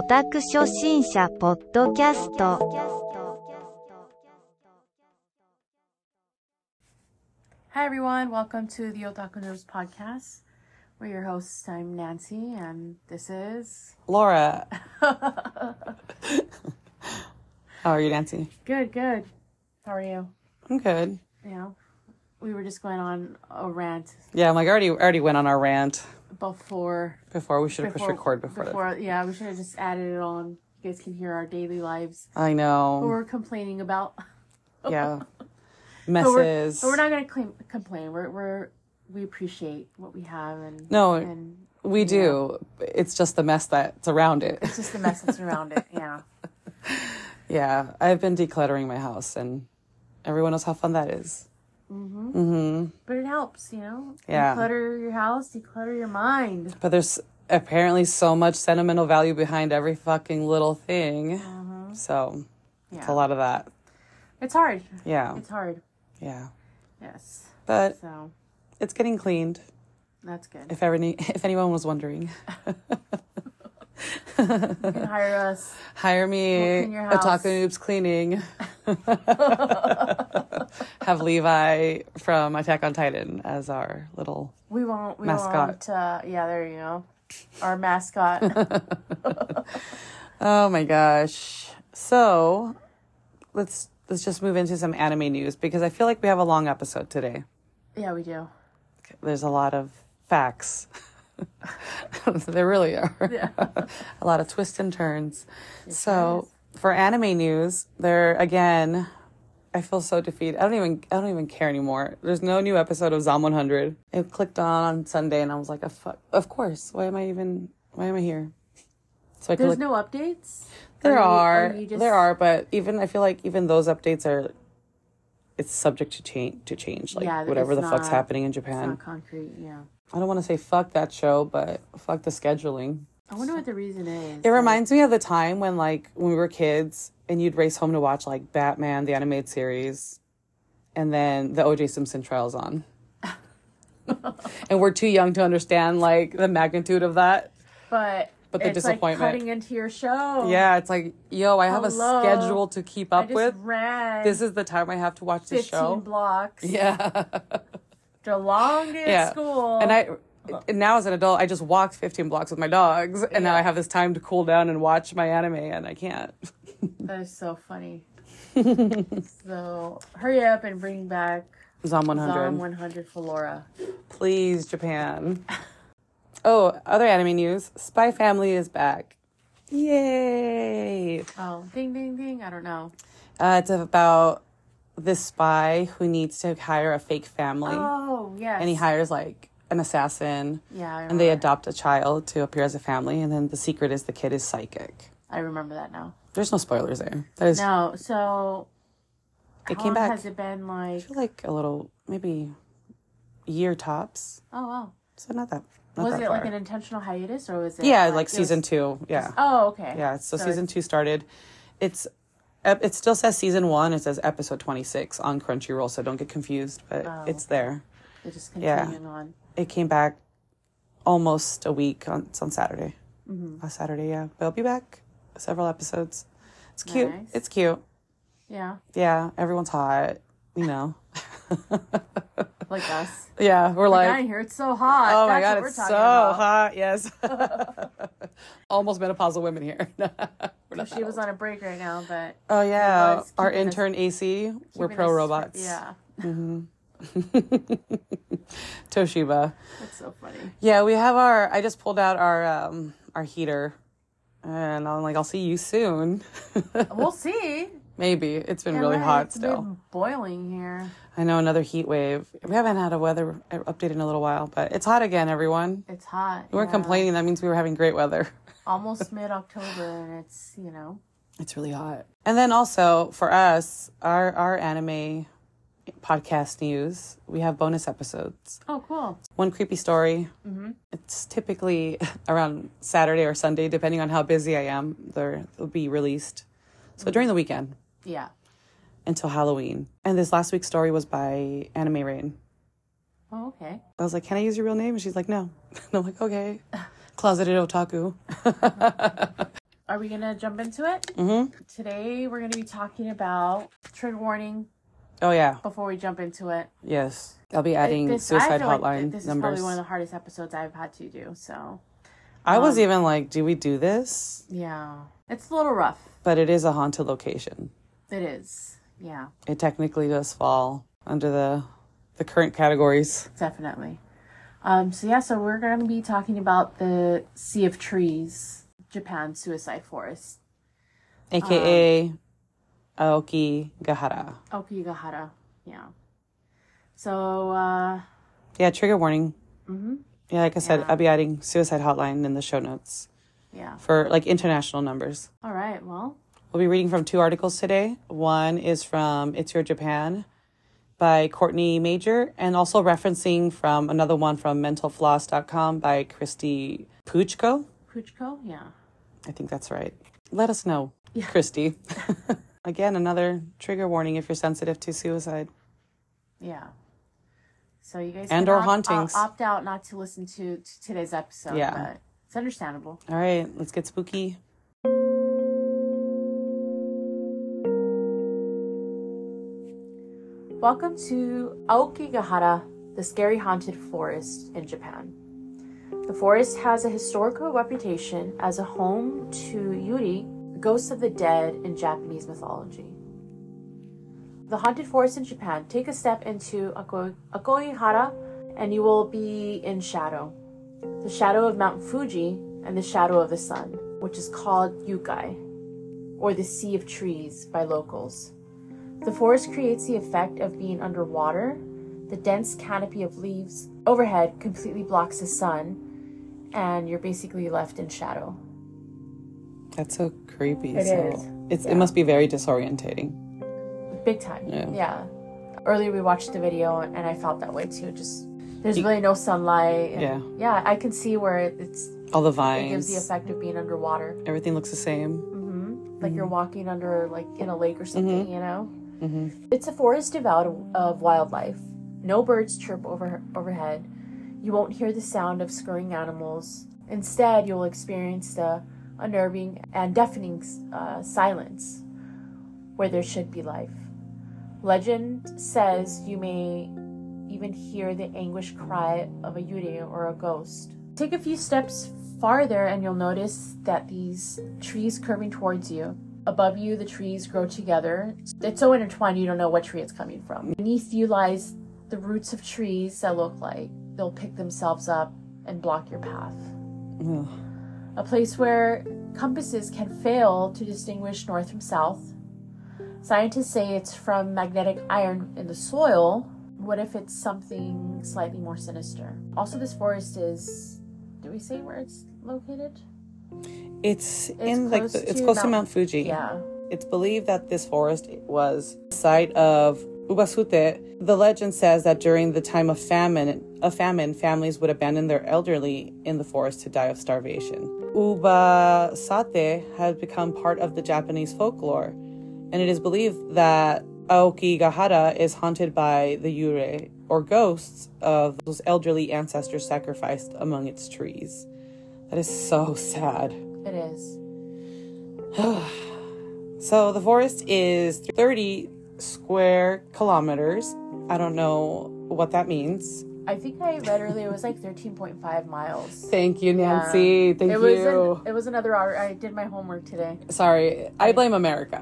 オタク初心者ポッドキャスト。 Hi everyone, welcome to the Otaku News Podcast. We're your hosts. I'm Nancy, and this is Laura. How are you, Nancy? Good. How are you? I'm good. Yeah, we were just going on a rant. Yeah, I'm like, I already went on our rant Before we should have pushed record before. Yeah, we should have just added it on. You guys can hear our daily lives. I know. What we're complaining about. Yeah. Messes. But we're not gonna complain. We appreciate what we have and we do. It's just the mess that's around it. It's just the mess that's around it. Yeah. Yeah, I've been decluttering my house, and everyone knows how fun that is. But it helps, Yeah. Declutter your house, declutter your mind. But there's apparently so much sentimental value behind every fucking little thing. So it's a lot of that. It's hard. Yeah. It's hard. Yeah. Yes. But So it's getting cleaned. that's good. If anyone was wondering. You can hire us. Hire me, We'll clean your house. Otaku Noobs Cleaning. Have Levi from Attack on Titan as our little mascot. Yeah, there you go. Our mascot. Oh my gosh. So let's just move into some anime news because I feel like we have a long episode today. Yeah, we do. There's a lot of facts. There really are. Yeah. A lot of twists and turns. So for anime news, there again, I feel so defeated. I don't even care anymore. There's no new episode of Zom 100. It clicked on Sunday and I was like, of course. Why am I here? So There's no updates? There are, but I feel like even those updates it's subject to change. Like whatever the fuck's happening in Japan. It's not concrete, yeah. I don't want to say fuck that show, but fuck the scheduling. I wonder what the reason is. It reminds me of the time when we were kids and you'd race home to watch like Batman, the animated series, and then the O.J. Simpson trial's on. And we're too young to understand like the magnitude of that. But the disappointment. Like cutting into your show. Yeah, it's like, yo, I have a schedule to keep up with. This is the time I have to watch this show. 15 blocks. Yeah. The longest at school. And now as an adult, I just walked 15 blocks with my dogs, and now I have this time to cool down and watch my anime, and I can't. That is so funny. So hurry up and bring back Zom 100. Zom 100 for Laura. Please, Japan. Oh, other anime news. Spy Family is back. Yay! Oh, ding, ding, ding. I don't know. It's about this spy who needs to hire a fake family. Oh, yes. And he hires like an assassin. Yeah, I remember. And they adopt a child to appear as a family. And then the secret is the kid is psychic. I remember that now. There's no spoilers there. No, so it how came long back. has it been like? I feel like a little, maybe year tops. Oh, wow. So not that. Was it like an intentional hiatus or was it? Yeah, like season 2. Yeah. Oh, okay. Yeah, so season 2 started. It still says season 1. It says episode 26 on Crunchyroll, so don't get confused. But it's there. They're just continuing on. It came back almost a week. It's on Saturday. Last Saturday, yeah. But it'll be back. Several episodes. It's cute. Nice. It's cute. Yeah. Yeah, everyone's hot. Like us. Yeah, we're like down here. It's so hot. Oh my That's god, what it's we're so talking hot. Yes. Almost menopausal women here. She was on a break right now, but oh yeah, our intern AC. We're pro robots. Yeah. Toshiba. That's so funny. Yeah, we have I just pulled out our heater, and I'm like, I'll see you soon. We'll see. Maybe. It's been really hot it's still. Been boiling here. I know, another heat wave. We haven't had a weather update in a little while, but it's hot again, everyone. It's hot. We weren't complaining. That means we were having great weather. Almost mid-October, and it's, It's really hot. And then also, for us, our anime podcast news, we have bonus episodes. Oh, cool. One creepy story. It's typically around Saturday or Sunday, depending on how busy I am. They'll be released. So during the weekend. Yeah. Until Halloween. And this last week's story was by Anime Rain. Oh, okay. I was like, can I use your real name? And she's like, no. And I'm like, okay. Closeted otaku. Are we gonna jump into it? Mm-hmm. Today we're gonna be talking about trigger warning. Oh, yeah. Before we jump into it, Yes. I'll be adding suicide I feel hotline this numbers. is probably one of the hardest episodes I've had to do. So I was even like, do we do this? yeah, it's a little rough. But it is a haunted location. It is. Yeah, It technically does fall under the current categories. definitely. So we're going to be talking about the Sea of Trees, Japan suicide forest, AKA Aokigahara. Aokigahara. Yeah. So Yeah, trigger warning. mhm. Yeah, like I said, Yeah. I'll be adding suicide hotline in the show notes Yeah. for like international numbers. All right. Well, We'll be reading from 2 articles today. One is from It's Your Japan by Courtney Major, and also referencing from another one from mentalfloss.com by Christy Puchko. Puchko. Yeah. I think that's right. Let us know, Yeah. Christy. Again, another trigger warning if you're sensitive to suicide. Yeah. So you guys And can or hauntings. opt out not to listen to today's episode. Yeah. But it's understandable. All right, let's get spooky. Welcome to Aokigahara, the scary haunted forest in Japan. The forest has a historical reputation as a home to Yuri, the ghosts of the dead in Japanese mythology. The haunted forest in Japan, take a step into Aokigahara and you will be in shadow. The shadow of Mount Fuji and the shadow of the sun, which is called Yukai, or the Sea of Trees by locals. The forest creates the effect of being underwater. The dense canopy of leaves overhead completely blocks the sun, and you're basically left in shadow. That's so creepy. It is. It must be very disorientating. Big time. Yeah. Earlier we watched the video, and I felt that way too. Just there's really no sunlight. And yeah, I can see where it's all the it vines. gives the effect of being underwater. Everything looks the same. Like you're walking under, like, in a lake or something, you know? Mm-hmm. It's a forest devoid of wildlife. No birds chirp overhead. You won't hear the sound of scurrying animals. Instead, you'll experience the unnerving and deafening silence where there should be life. Legend says you may even hear the anguished cry of a yuri or a ghost. Take a few steps farther and you'll notice that these trees curving towards you. Above you, the trees grow together. It's so intertwined you don't know what tree it's coming from. Beneath you lies the roots of trees that look like they'll pick themselves up and block your path. Ugh. A place where compasses can fail to distinguish north from south. Scientists say it's from magnetic iron in the soil. What if it's something slightly more sinister? Also, this forest is... Did we say where it's located? It's close to Mount Fuji. Yeah. It's believed that this forest was the site of Ubasute. The legend says that during the time of famine, families would abandon their elderly in the forest to die of starvation. Ubasate has become part of the Japanese folklore, and it is believed that Aokigahara is haunted by the yurei, or ghosts of those elderly ancestors sacrificed among its trees. That is so sad. It is. So the forest is 30 square kilometers. I don't know what that means. I think I read earlier it was like 13.5 miles. Thank you, Nancy. Thank you. It was another hour. I did my homework today. Sorry, I blame America.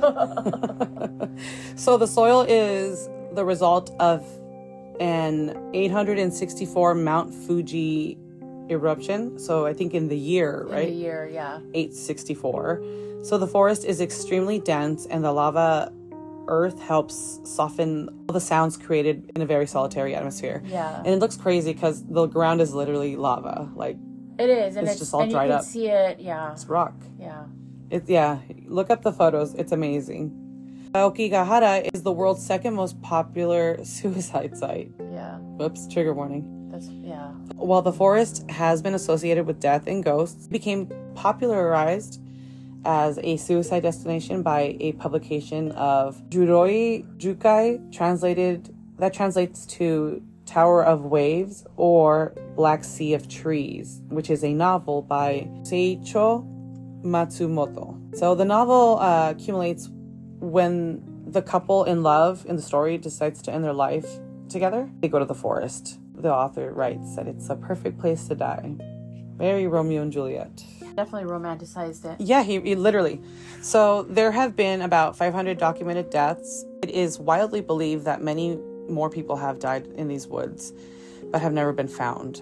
So the soil is the result of an 864 Mount Fuji eruption. So I think in the year, right? In the year, yeah. 864. So the forest is extremely dense, and the lava earth helps soften all the sounds created in a very solitary atmosphere. Yeah. And it looks crazy because the ground is literally lava. Like, It is. And it's just all dried up. You can see it, yeah. it's rock. Yeah. Look up the photos. It's amazing. Aokigahara is the world's second most popular suicide site. Yeah. Whoops, trigger warning. Yeah. While the forest has been associated with death and ghosts, it became popularized as a suicide destination by a publication of Juroi Jukai, that translates to Tower of Waves or Black Sea of Trees, which is a novel by Seicho Matsumoto. So the novel accumulates when the couple in love in the story decides to end their life together. They go to the forest. The author writes that it's a perfect place to die. Very Romeo and Juliet. Definitely romanticized it. Yeah, he literally. So there have been about 500 documented deaths. It is widely believed that many more people have died in these woods, but have never been found.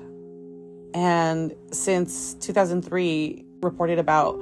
And since 2003, reported about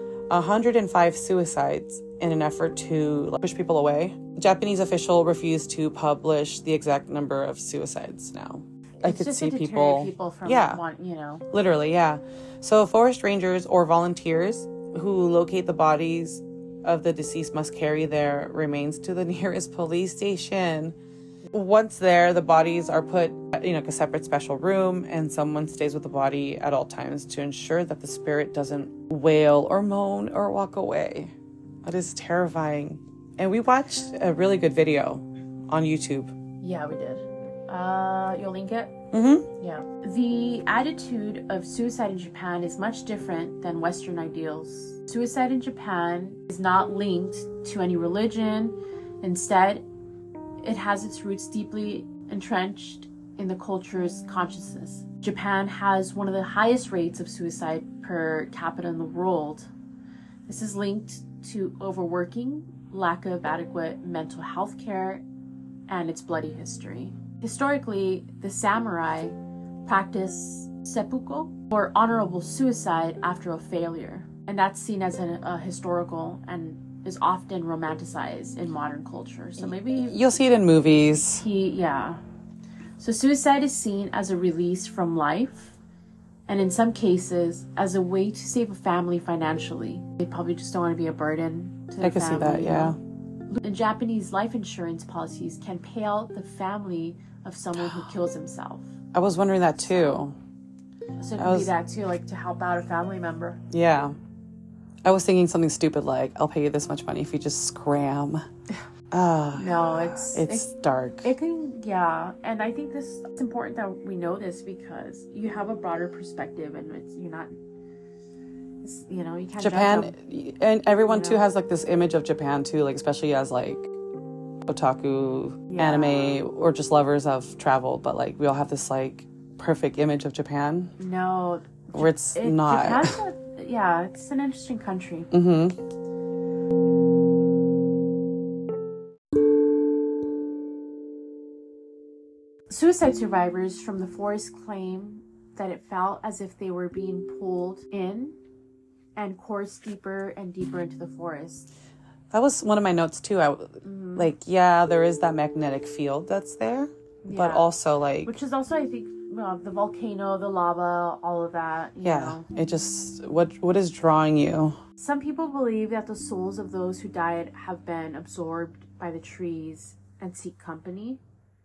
105 suicides in an effort to push people away. The Japanese official refused to publish the exact number of suicides now. I could just see to deter people from yeah. Literally, yeah. So forest rangers or volunteers who locate the bodies of the deceased must carry their remains to the nearest police station. Once there, the bodies are put in a separate special room, and someone stays with the body at all times to ensure that the spirit doesn't wail or moan or walk away. That is terrifying. And we watched a really good video on YouTube. Yeah, we did. You'll link it? Mm-hmm. Yeah. The attitude of suicide in Japan is much different than Western ideals. Suicide in Japan is not linked to any religion. Instead, it has its roots deeply entrenched in the culture's consciousness. Japan has one of the highest rates of suicide per capita in the world. This is linked to overworking, lack of adequate mental health care, and its bloody history. Historically, the samurai practiced seppuku, or honorable suicide after a failure. And that's seen as a historical and is often romanticized in modern culture. So maybe you'll see it in movies. So suicide is seen as a release from life, and in some cases as a way to save a family financially. They probably just don't want to be a burden to their family. I could see that, yeah. And Japanese life insurance policies can pay out the family of someone who kills himself. I was wondering that too. So it could be that too, like to help out a family member. Yeah. I was thinking something stupid like, I'll pay you this much money if you just scram. No, it's dark. It can, yeah. And I think it's important that we know this because you have a broader perspective and you can't Japan, judge and everyone too has like this image of Japan too, like especially as like otaku, anime, or just lovers of travel. But like we all have this like perfect image of Japan. No. Where it's not. Japan's it's an interesting country. Mm-hmm. Suicide survivors from the forest claim that it felt as if they were being pulled in and coursed deeper and deeper into the forest. That was one of my notes too. There is that magnetic field that's there, but also like... Which is also, I think, the volcano, the lava, all of that. You know. It just... What is drawing you? Some people believe that the souls of those who died have been absorbed by the trees and seek company.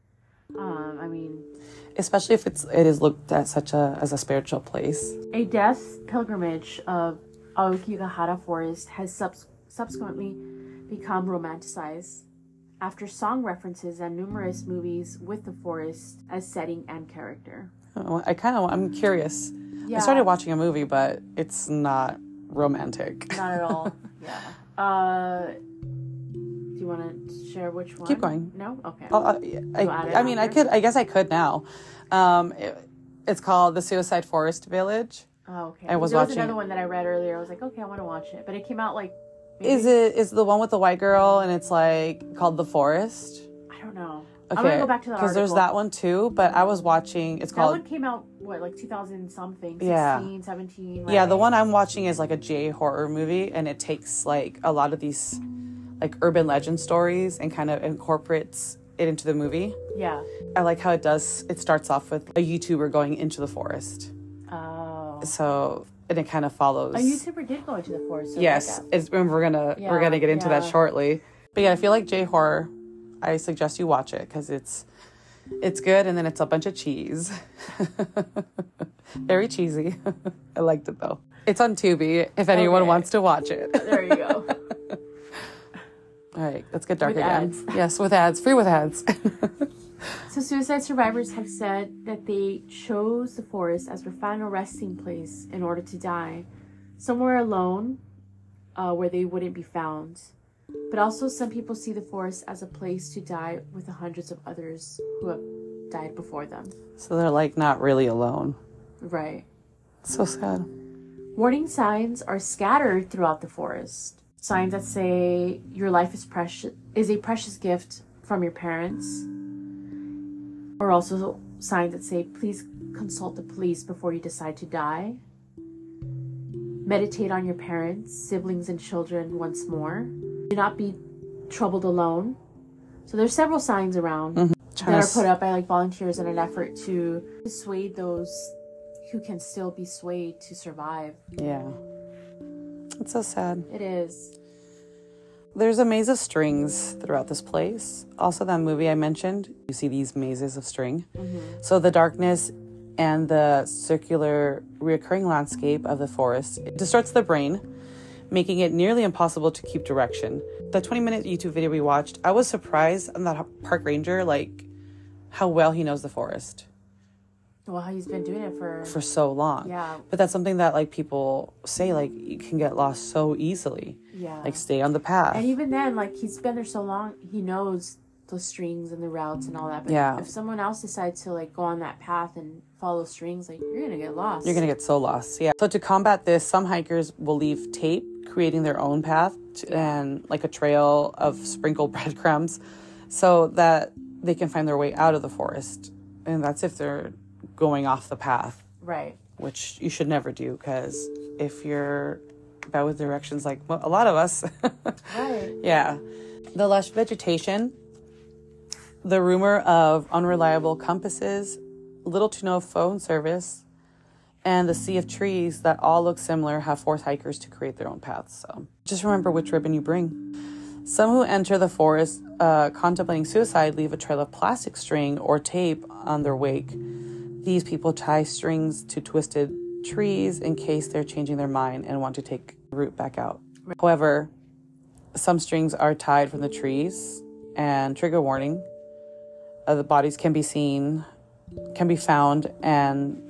Especially if it is looked at as a spiritual place. A death pilgrimage of Aokigahara Forest has subsequently become romanticized after song references and numerous movies with the forest as setting and character. I'm curious. Yeah. I started watching a movie, but it's not romantic. Not at all. Yeah. Do you want to share which one? Keep going. No? Okay. I guess I could now. It's called The Suicide Forest Village. Oh, okay. I was there watching was another one that I read earlier. I was like, okay, I want to watch it. But it came out like... maybe... Is the one with the white girl and it's like called The Forest? I don't know. Okay. I'm going to go back to that article. Because there's that one too, but I was watching... That one came out, 2000-something? 16, 17? Right? Yeah, the one I'm watching is like a J-horror movie, and it takes like a lot of these like urban legend stories and kind of incorporates it into the movie. Yeah. I like how it starts off with a YouTuber going into the forest. Oh. So, and it kind of follows. A YouTuber did go into the forest. So yes. We're gonna get into that shortly. But yeah, I feel like J-horror, I suggest you watch it because it's good, and then it's a bunch of cheese. Very cheesy. I liked it though. It's on Tubi if anyone wants to watch it. There you go. All right, let's get dark with again. Ads. Yes, with ads. Free with ads. So suicide survivors have said that they chose the forest as their final resting place in order to die. Somewhere alone where they wouldn't be found. But also some people see the forest as a place to die with the hundreds of others who have died before them. So they're like not really alone. Right. So sad. Warning signs are scattered throughout the forest. Signs that say your life is a precious gift from your parents. Or also signs that say please consult the police before you decide to die. Meditate on your parents, siblings, and children once more. Do not be troubled alone. So there's several signs around that are put up by like volunteers in an effort to dissuade those who can still be swayed to survive. Yeah. It's so sad. It is. There's a maze of strings throughout this place. Also, that movie I mentioned, you see these mazes of string. So the darkness and the circular reoccurring landscape of the forest, it distorts the brain, making it nearly impossible to keep direction. The 20-minute YouTube video we watched, I was surprised on that park ranger, like how well he knows the forest. Well, he's been doing it for so long. Yeah. But that's something that like people say, like you can get lost so easily. Yeah. Like stay on the path. And even then, like he's been there so long, he knows the strings and the routes and all that. But yeah. If someone else decides to like go on that path and follow strings, like you're gonna get lost. You're gonna get so lost. Yeah. So to combat this, some hikers will leave tape, creating their own path and like a trail of sprinkled breadcrumbs, so that they can find their way out of the forest. And that's if they're going off the path. Right. Which you should never do, because if you're bad with directions, like a lot of us. Right. Yeah. The lush vegetation, the rumor of unreliable compasses, little to no phone service, and the sea of trees that all look similar have forced hikers to create their own paths. So just remember which ribbon you bring. Some who enter the forest contemplating suicide leave a trail of plastic string or tape on their wake. These people tie strings to twisted trees in case they're changing their mind and want to take the route back out. However, some strings are tied from the trees, and trigger warning, the bodies can be found and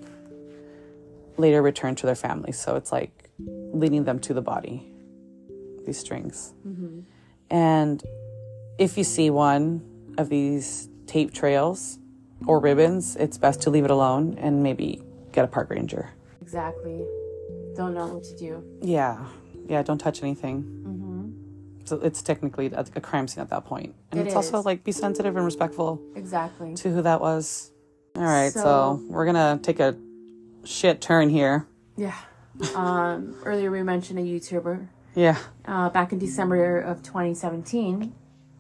later returned to their families. So it's like leading them to the body, these strings. And if you see one of these tape trails or ribbons, it's best to leave it alone and maybe get a park ranger. Exactly. Don't know what to do. Yeah, don't touch anything. So it's technically a crime scene at that point. And it's also like be sensitive and respectful. Exactly. To who that was. All right, so we're gonna take a shit turn here. Yeah. Earlier we mentioned a YouTuber. Yeah. Back in December of 2017,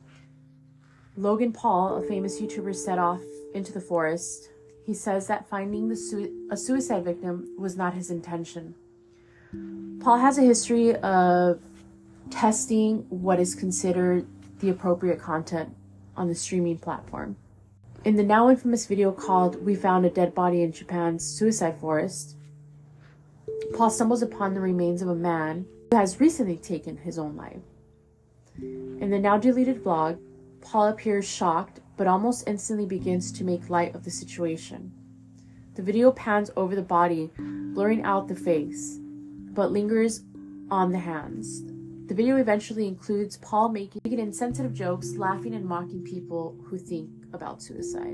Logan Paul, a famous YouTuber, set off into the forest. He says that finding a suicide victim was not his intention. Paul has a history of testing what is considered the appropriate content on the streaming platform. In the now infamous video called "We Found a Dead Body in Japan's Suicide Forest," Paul stumbles upon the remains of a man who has recently taken his own life. In the now deleted vlog, Paul appears shocked, but almost instantly begins to make light of the situation. The video pans over the body, blurring out the face, but lingers on the hands. The video eventually includes Paul making insensitive jokes, laughing and mocking people who think about suicide.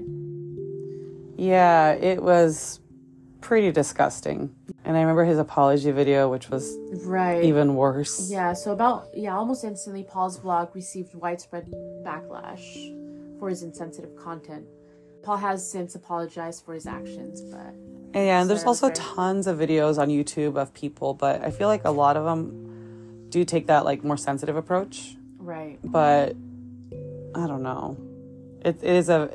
Yeah, it was pretty disgusting. And I remember his apology video, which was even worse. Yeah, so almost instantly, Paul's vlog received widespread backlash for his insensitive content. Paul has since apologized for his actions, but... And there's also tons of videos on YouTube of people, but I feel like a lot of them do take that like more sensitive approach. Right. But I don't know. It's a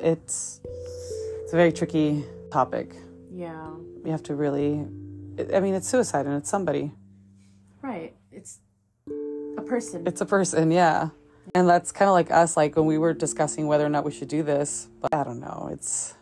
very tricky topic. Yeah. You have to really... it's suicide and it's somebody. Right. It's a person. It's a person, yeah. And that's kind of like us, like when we were discussing whether or not we should do this. But I don't know. It's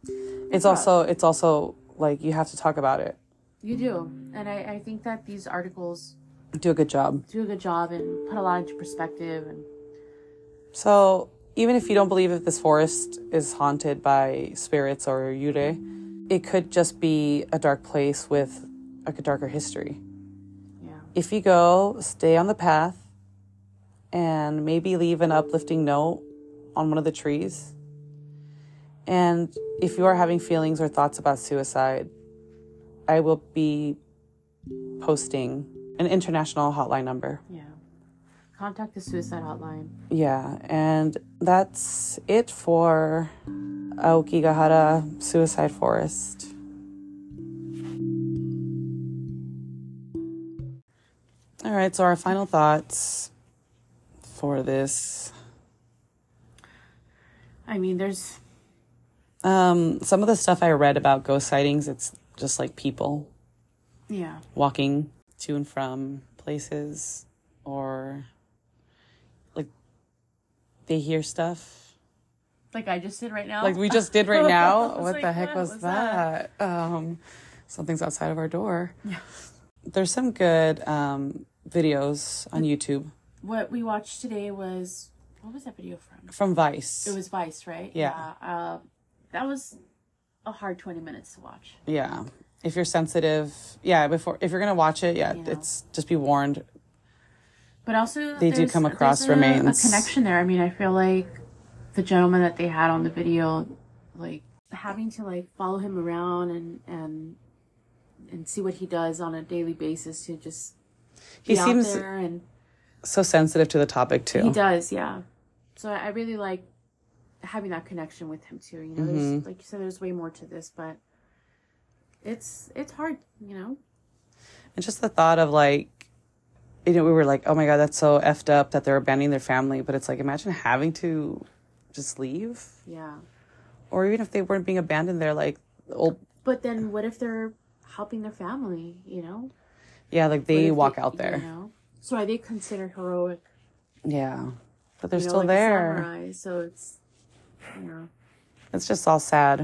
also like you have to talk about it. You do. And I think that these articles do a good job and put a lot into perspective. And so even if you don't believe that this forest is haunted by spirits or yurei, it could just be a dark place with like a darker history. Yeah. if you go, stay on the path and maybe leave an uplifting note on one of the trees. And if you are having feelings or thoughts about suicide, I will be posting an international hotline number. Yeah. Contact the suicide hotline. Yeah, and that's it for Aokigahara Suicide Forest. All right, so our final thoughts for this. I mean, there's... Some of the stuff I read about ghost sightings, it's just like people walking to and from places, or like they hear stuff. Like I just did right now? Like we just did right now. What like, the heck was that? Something's outside of our door. Yeah. There's some good videos on YouTube. What we watched today was... What was that video from? From Vice. It was Vice, right? Yeah. That was a hard 20 minutes to watch. Yeah. If you're sensitive, if you're going to watch it, it's just be warned. But also, they do come across remains. A connection there. I mean, I feel like the gentleman that they had on the video, like having to like follow him around and see what he does on a daily basis to just be he seems out there and so sensitive to the topic too. He does, yeah. So I really like having that connection with him too. You know, there's, like you said, there's way more to this, but it's hard, you know. And just the thought of like, we were like, oh my God, that's so effed up that they're abandoning their family. But it's like, imagine having to just leave. Yeah. Or even if they weren't being abandoned, they're like old. But then what if they're helping their family, you know? Yeah, like they walk out there. You know? So are they considered heroic? Yeah. But they're still like there. Samurai, so it's, It's just all sad.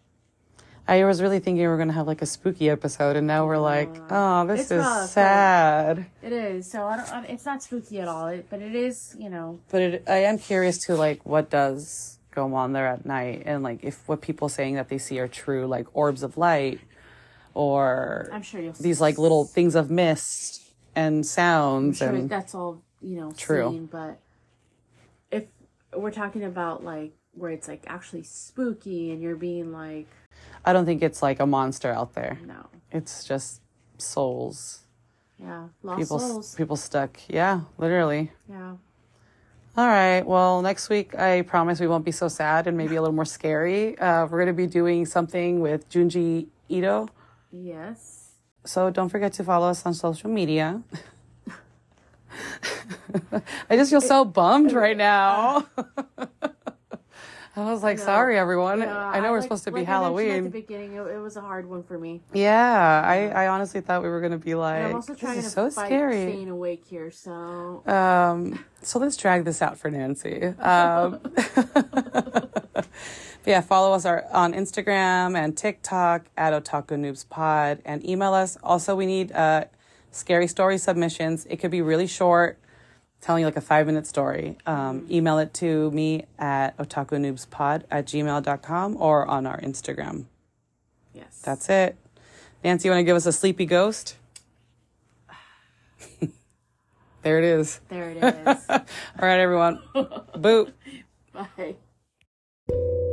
I was really thinking we were going to have like a spooky episode, and now we're like, oh, this is rough, sad. It is. So it's not spooky at all, but it is, you know. But I am curious to like what does go on there at night, and like if what people saying that they see are true, like orbs of light, or I'm sure these like little things of mist and sounds. I'm sure and that's all, you know, true. Seen, but if we're talking about like where it's like actually spooky and you're being like, I don't think it's like a monster out there. No. It's just souls. Yeah. Lost souls. People stuck. Yeah, literally. Yeah. All right. Well, next week, I promise we won't be so sad and maybe a little more scary. We're going to be doing something with Junji Ito. Yes. So don't forget to follow us on social media. I just feel so bummed right now. I was like, sorry, everyone. Yeah, I know we're supposed to be Halloween. At the beginning, it was a hard one for me. Yeah, I honestly thought we were going to be like, and I'm also trying to so fight scary. Staying awake here, so. So let's drag this out for Nancy. Yeah, follow us on Instagram and TikTok at Otaku Noobs Pod, and email us. Also, we need scary story submissions. It could be really short, telling you like a 5-minute story. Email it to me at otakunoobspod@gmail.com or on our Instagram. Yes. That's it. Nancy, you want to give us a sleepy ghost? There it is. There it is. All right, everyone. Boop. Bye.